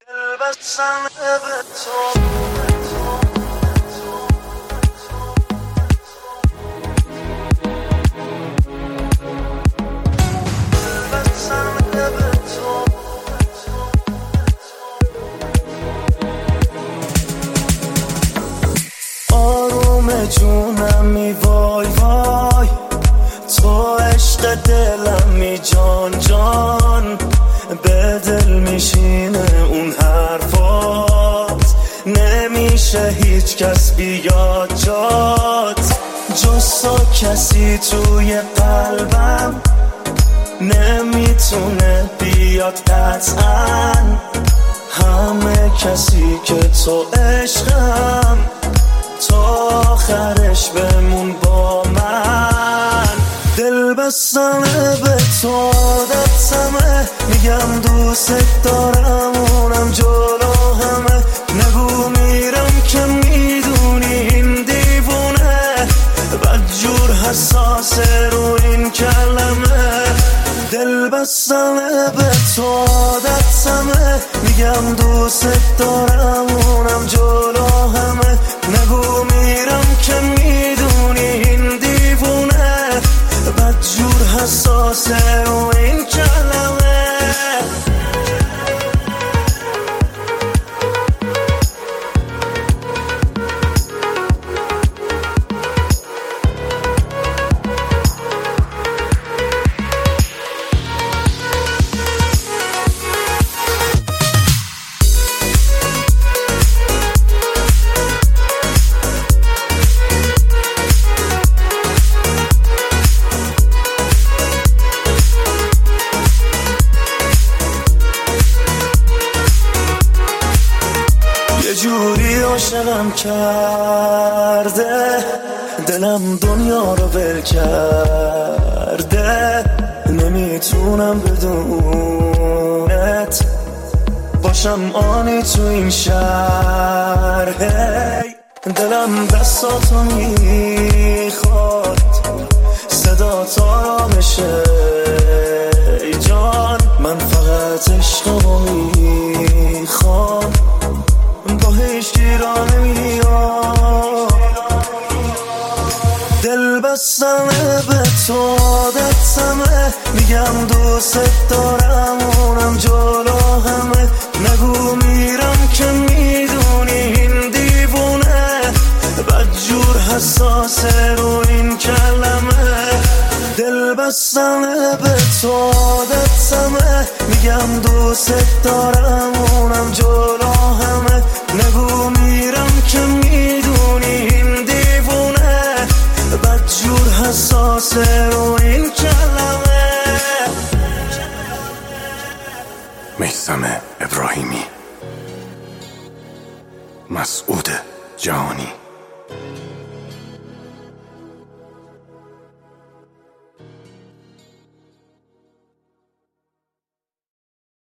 دل بستن به تو آروم جونمی وای وای، تو عشق دلمی جان جان، به دل میشینه اون حرفات، نمیشه هیچ کس بیاد جات، جز تو کسی توی قلبم نمیتونه بیاد قطعا، همه کسی که تو عشقم، تا آخرش بمون با من. دل بستمه به تو عادتمه، میگم دوست دارم اونم جلو همه، نگو میرم که میدونی این دیوونه، بدجور حساسه رو این کلمه. دل بستمه به تو عادتمه، میگم دوست دارم اونم جلو همه، نگو میرم که میدونی این دیوونه، بدجور حساسه رو این کلمه. یه جوری عاشقم کرده، دلم دنیا رو ول کرده، نمیتونم بدونت باشم آنی تو این شهر. دلم دستاتو میخواد، صدا تا را بشه ای جان، من فقط عشقمو میخوام، با هیچ گیرا نمیام. دل بستمه به تو عادتمه، میگم دوست دارم اونم جلو همه، نگو میرم که میدونی این دیوونه، بدجور حساسه رو این کلمه. دل بستمه به تو عادتمه، میگم دوست دارم اونم جلو همه، نگو میرم که میدونی این دیوونه، بدجور حساسه رو این کلمه. میثم ابراهیمی، مسعود جهانی.